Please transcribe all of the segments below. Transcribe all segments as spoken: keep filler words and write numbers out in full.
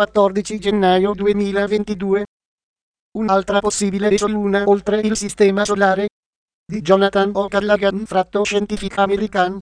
quattordici gennaio duemilaventidue. Un'altra possibile esoluna oltre il sistema solare di Jonathan O'Callaghan, fratto Scientific American.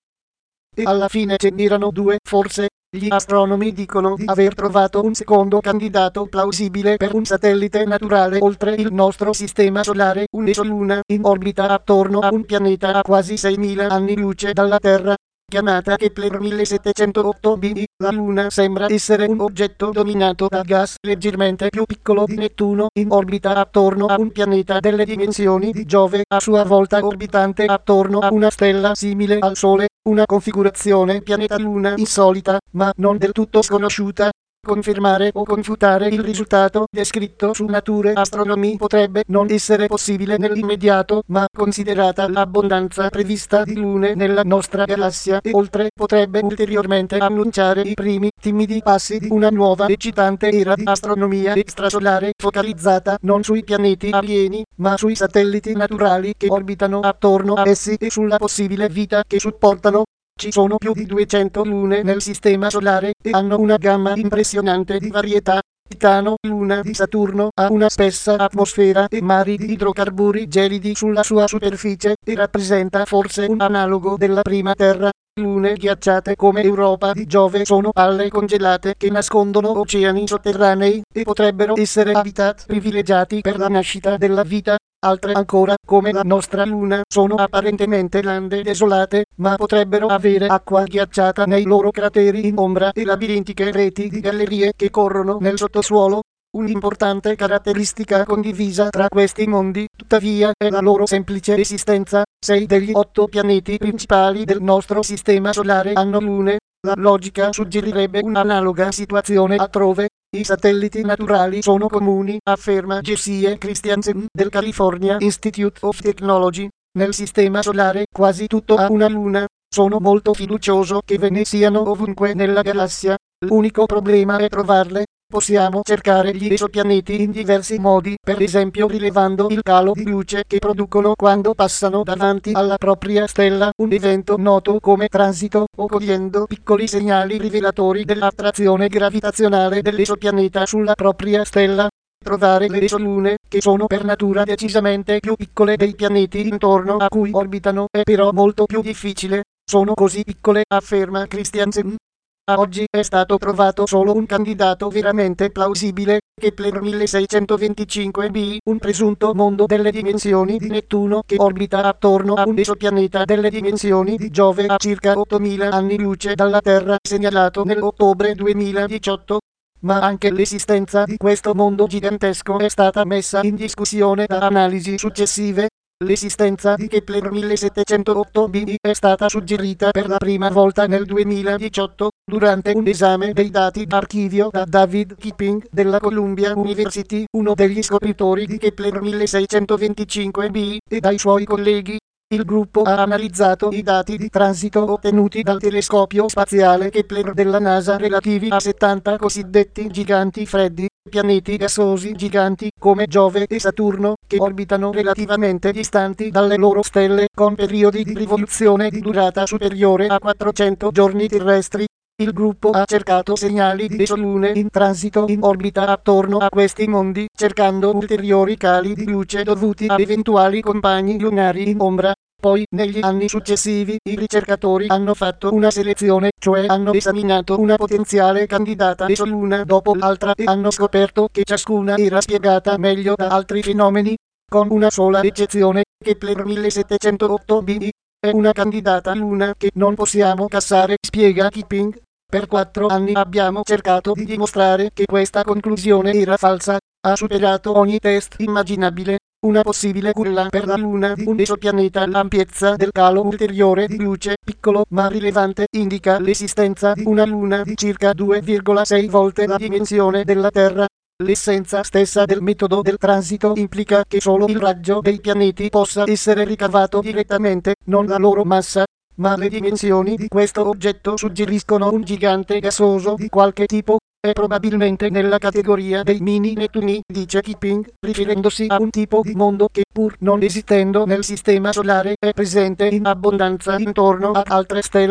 E alla fine ce n'erano due, forse. Gli astronomi dicono di aver trovato un secondo candidato plausibile per un satellite naturale oltre il nostro sistema solare, un'esoluna in orbita attorno a un pianeta a quasi seimila anni luce dalla Terra, chiamata Kepler millesettecentootto b. La Luna sembra essere un oggetto dominato da gas leggermente più piccolo di Nettuno, in orbita attorno a un pianeta delle dimensioni di Giove, a sua volta orbitante attorno a una stella simile al Sole, una configurazione pianeta-luna insolita, ma non del tutto sconosciuta. Confermare o confutare il risultato descritto su Nature Astronomy potrebbe non essere possibile nell'immediato, ma considerata l'abbondanza prevista di lune nella nostra galassia e oltre potrebbe ulteriormente annunciare i primi timidi passi di una nuova eccitante era di astronomia extrasolare focalizzata non sui pianeti alieni, ma sui satelliti naturali che orbitano attorno a essi e sulla possibile vita che supportano. Ci sono più di duecento lune nel sistema solare e hanno una gamma impressionante di varietà. Titano, luna di Saturno, ha una spessa atmosfera e mari di idrocarburi gelidi sulla sua superficie e rappresenta forse un analogo della prima Terra. Lune ghiacciate come Europa di Giove sono palle congelate che nascondono oceani sotterranei e potrebbero essere habitat privilegiati per la nascita della vita. Altre ancora, come la nostra Luna, sono apparentemente lande desolate, ma potrebbero avere acqua ghiacciata nei loro crateri in ombra e labirintiche reti di gallerie che corrono nel sottosuolo. Un'importante caratteristica condivisa tra questi mondi, tuttavia, è la loro semplice esistenza. Sei degli otto pianeti principali del nostro sistema solare hanno lune. La logica suggerirebbe un'analoga situazione altrove. I satelliti naturali sono comuni, afferma Jesse Christiansen del California Institute of Technology. Nel sistema solare quasi tutto ha una luna. Sono molto fiducioso che ve ne siano ovunque nella galassia. L'unico problema è trovarle. Possiamo cercare gli esopianeti in diversi modi, per esempio rilevando il calo di luce che producono quando passano davanti alla propria stella, un evento noto come transito, o cogliendo piccoli segnali rivelatori dell'attrazione gravitazionale dell'esopianeta sulla propria stella. Trovare le esolune, che sono per natura decisamente più piccole dei pianeti intorno a cui orbitano, è però molto più difficile. Sono così piccole, afferma Christiansen. A oggi è stato trovato solo un candidato veramente plausibile, Kepler milleseicentoventicinque b, un presunto mondo delle dimensioni di Nettuno che orbita attorno a un esopianeta delle dimensioni di Giove a circa ottomila anni luce dalla Terra, segnalato nell'ottobre duemiladiciotto. Ma anche l'esistenza di questo mondo gigantesco è stata messa in discussione da analisi successive. L'esistenza di Kepler millesettecentootto b è stata suggerita per la prima volta nel duemiladiciotto, durante un esame dei dati d'archivio da David Kipping della Columbia University, uno degli scopritori di Kepler milleseicentoventicinque b, e dai suoi colleghi. Il gruppo ha analizzato i dati di transito ottenuti dal telescopio spaziale Kepler della NASA relativi a settanta cosiddetti giganti freddi, pianeti gassosi giganti come Giove e Saturno, che orbitano relativamente distanti dalle loro stelle con periodi di rivoluzione di durata superiore a quattrocento giorni terrestri. Il gruppo ha cercato segnali di esolune in transito in orbita attorno a questi mondi, cercando ulteriori cali di luce dovuti a eventuali compagni lunari in ombra. Poi, negli anni successivi, i ricercatori hanno fatto una selezione, cioè hanno esaminato una potenziale candidata esoluna dopo l'altra e hanno scoperto che ciascuna era spiegata meglio da altri fenomeni, con una sola eccezione. Kepler millesettecentootto b è una candidata luna che non possiamo cassare, spiega Kipping. Per quattro anni abbiamo cercato di dimostrare che questa conclusione era falsa. Ha superato ogni test immaginabile. Una possibile culla per la Luna di un esopianeta, l'ampiezza del calo ulteriore di luce, piccolo ma rilevante, indica l'esistenza di una Luna di circa due virgola sei volte la dimensione della Terra. L'essenza stessa del metodo del transito implica che solo il raggio dei pianeti possa essere ricavato direttamente, non la loro massa. Ma le dimensioni di questo oggetto suggeriscono un gigante gassoso di qualche tipo. È probabilmente nella categoria dei mini Nettuni, dice Kipping, riferendosi a un tipo di mondo che, pur non esistendo nel sistema solare, è presente in abbondanza intorno ad altre stelle.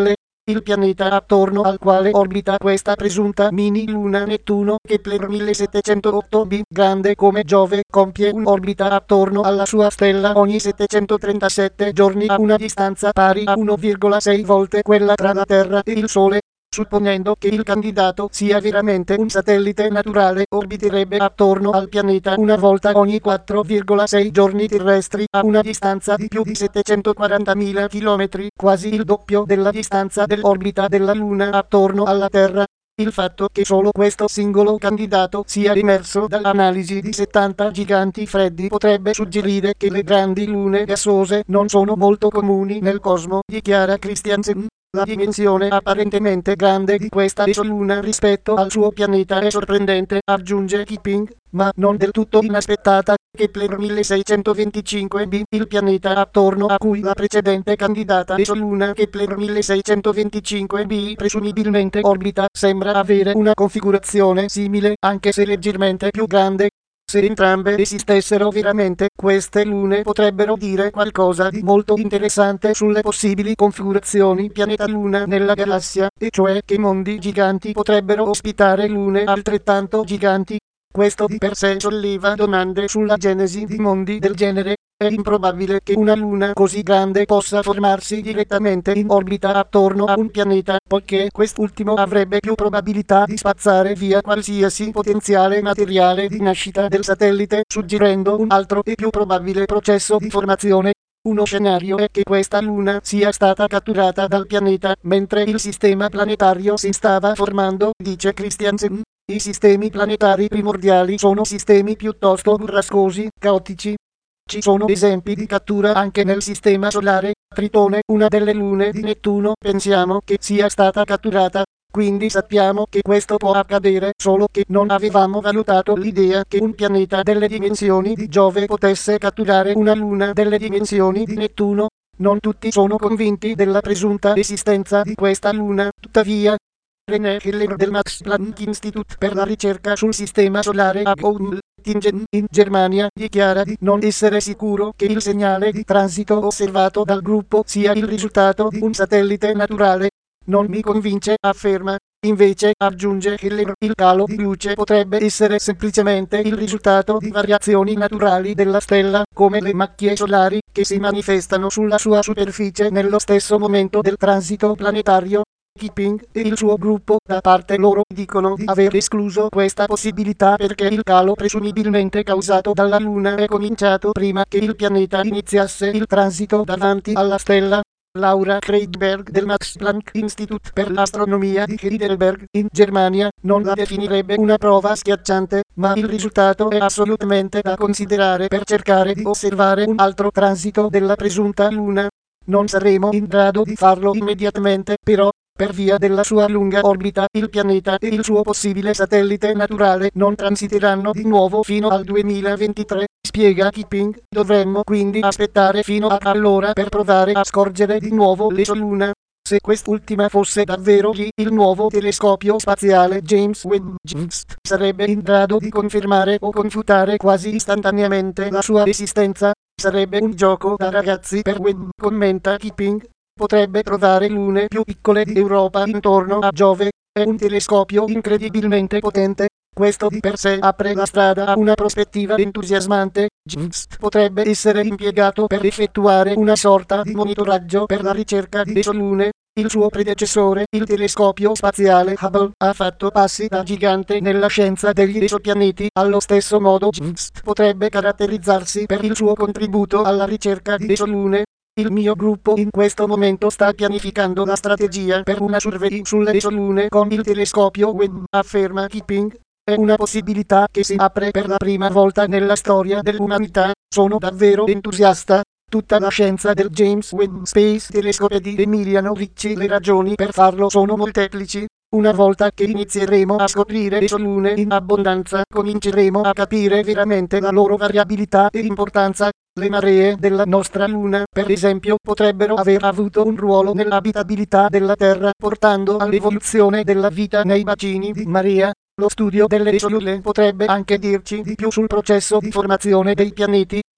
il pianeta attorno al quale orbita questa presunta mini-luna Nettuno, Kepler millesettecentotto b, grande come Giove, compie un'orbita attorno alla sua stella ogni settecentotrentasette giorni a una distanza pari a uno virgola sei volte quella tra la Terra e il Sole. Supponendo che il candidato sia veramente un satellite naturale, orbiterebbe attorno al pianeta una volta ogni quattro virgola sei giorni terrestri a una distanza di più di settecentoquarantamila chilometri, quasi il doppio della distanza dell'orbita della Luna attorno alla Terra. Il fatto che solo questo singolo candidato sia emerso dall'analisi di settanta giganti freddi potrebbe suggerire che le grandi lune gassose non sono molto comuni nel cosmo, dichiara Christiansen. La dimensione apparentemente grande di questa esoluna rispetto al suo pianeta è sorprendente, aggiunge Keeping, ma non del tutto inaspettata. Kepler milleseicentoventicinque b, il pianeta attorno a cui la precedente candidata esoluna Kepler milleseicentoventicinque b presumibilmente orbita, sembra avere una configurazione simile, anche se leggermente più grande. Se entrambe esistessero veramente, queste lune potrebbero dire qualcosa di molto interessante sulle possibili configurazioni pianeta-luna nella galassia, e cioè che mondi giganti potrebbero ospitare lune altrettanto giganti. Questo di per sé solleva domande sulla genesi di mondi del genere. È improbabile che una luna così grande possa formarsi direttamente in orbita attorno a un pianeta, poiché quest'ultimo avrebbe più probabilità di spazzare via qualsiasi potenziale materiale di nascita del satellite, suggerendo un altro e più probabile processo di formazione. Uno scenario è che questa luna sia stata catturata dal pianeta mentre il sistema planetario si stava formando, dice Christiansen. I sistemi planetari primordiali sono sistemi piuttosto burrascosi, caotici. Ci sono esempi di cattura anche nel sistema solare. Tritone, una delle lune di Nettuno, pensiamo che sia stata catturata. Quindi sappiamo che questo può accadere, solo che non avevamo valutato l'idea che un pianeta delle dimensioni di Giove potesse catturare una luna delle dimensioni di Nettuno. Non tutti sono convinti della presunta esistenza di questa luna, tuttavia. René Heller del Max Planck Institute per la ricerca sul sistema solare a Göttingen, in Germania, dichiara di non essere sicuro che il segnale di transito osservato dal gruppo sia il risultato di un satellite naturale. Non mi convince, afferma. Invece, aggiunge Heller, il calo di luce potrebbe essere semplicemente il risultato di variazioni naturali della stella, come le macchie solari, che si manifestano sulla sua superficie nello stesso momento del transito planetario. Keeping e il suo gruppo, da parte loro, dicono di aver escluso questa possibilità perché il calo presumibilmente causato dalla Luna è cominciato prima che il pianeta iniziasse il transito davanti alla stella. Laura Kreidberg del Max Planck Institute per l'astronomia di Heidelberg, in Germania, non la definirebbe una prova schiacciante, ma il risultato è assolutamente da considerare per cercare di osservare un altro transito della presunta Luna. Non saremo in grado di farlo immediatamente, però, per via della sua lunga orbita, il pianeta e il suo possibile satellite naturale non transiteranno di nuovo fino al duemilaventitré, spiega Keeping. Dovremmo quindi aspettare fino a allora per provare a scorgere di nuovo l'esoluna. Se quest'ultima fosse davvero lì, il nuovo telescopio spaziale James Webb sarebbe in grado di confermare o confutare quasi istantaneamente la sua esistenza. Sarebbe un gioco da ragazzi per Webb, commenta Keeping. Potrebbe trovare lune più piccole di Europa intorno a Giove. È un telescopio incredibilmente potente. Questo di per sé apre la strada a una prospettiva entusiasmante. JUICE potrebbe essere impiegato per effettuare una sorta di monitoraggio per la ricerca di esolune. Il suo predecessore, il telescopio spaziale Hubble, ha fatto passi da gigante nella scienza degli esopianeti. Allo stesso modo JUICE potrebbe caratterizzarsi per il suo contributo alla ricerca di esolune. Il mio gruppo in questo momento sta pianificando la strategia per una survey sulle esolune con il telescopio Webb, afferma Keeping. È una possibilità che si apre per la prima volta nella storia dell'umanità. Sono davvero entusiasta. Tutta la scienza del James Webb Space Telescope di Emiliano Ricci. Le ragioni per farlo sono molteplici. Una volta che inizieremo a scoprire esolune in abbondanza, cominceremo a capire veramente la loro variabilità e importanza. Le maree della nostra Luna, per esempio, potrebbero aver avuto un ruolo nell'abitabilità della Terra, portando all'evoluzione della vita nei bacini di marea. Lo studio delle esolune potrebbe anche dirci di più sul processo di formazione dei pianeti.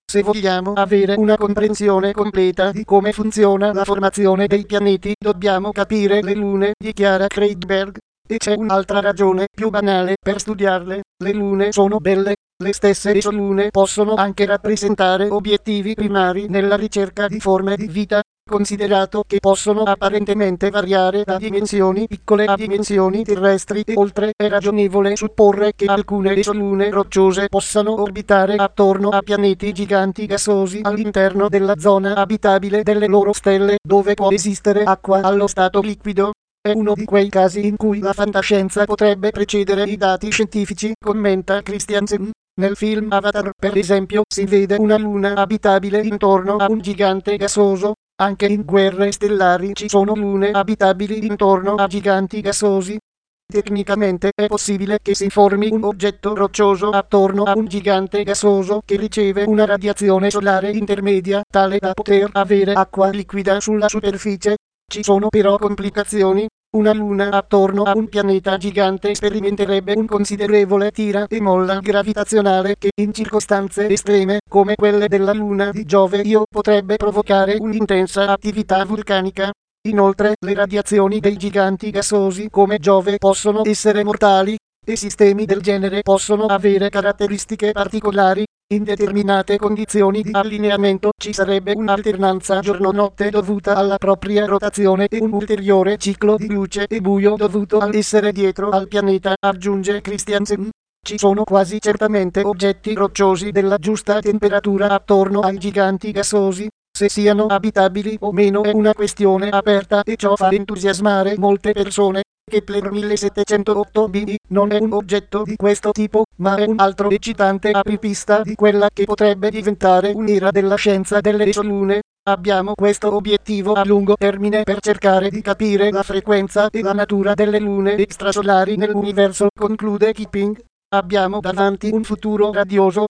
Se vogliamo avere una comprensione completa di come funziona la formazione dei pianeti, dobbiamo capire le lune, dichiara Kreidberg. E c'è un'altra ragione più banale per studiarle: le lune sono belle. Le stesse isolune possono anche rappresentare obiettivi primari nella ricerca di forme di vita, considerato che possono apparentemente variare da dimensioni piccole a dimensioni terrestri e oltre. È ragionevole supporre che alcune isolune rocciose possano orbitare attorno a pianeti giganti gassosi all'interno della zona abitabile delle loro stelle, dove può esistere acqua allo stato liquido. È uno di quei casi in cui la fantascienza potrebbe precedere i dati scientifici, commenta Christiansen. Nel film Avatar, per esempio, si vede una luna abitabile intorno a un gigante gassoso. Anche in Guerre stellari ci sono lune abitabili intorno a giganti gassosi. Tecnicamente è possibile che si formi un oggetto roccioso attorno a un gigante gassoso che riceve una radiazione solare intermedia, tale da poter avere acqua liquida sulla superficie. Ci sono però complicazioni. Una luna attorno a un pianeta gigante sperimenterebbe un considerevole tira e molla gravitazionale che in circostanze estreme, come quelle della luna di Giove, potrebbe provocare un'intensa attività vulcanica. Inoltre, le radiazioni dei giganti gassosi come Giove possono essere mortali, e sistemi del genere possono avere caratteristiche particolari. In determinate condizioni di allineamento ci sarebbe un'alternanza giorno-notte dovuta alla propria rotazione e un ulteriore ciclo di luce e buio dovuto all'essere dietro al pianeta, aggiunge Christiansen. Ci sono quasi certamente oggetti rocciosi della giusta temperatura attorno ai giganti gassosi. Se siano abitabili o meno è una questione aperta e ciò fa entusiasmare molte persone. Kepler millesettecentootto b non è un oggetto di questo tipo, ma è un altro eccitante apripista di quella che potrebbe diventare un'era della scienza delle isolune. Abbiamo questo obiettivo a lungo termine per cercare di capire la frequenza e la natura delle lune extrasolari nell'universo, conclude Keeping. Abbiamo davanti un futuro radioso.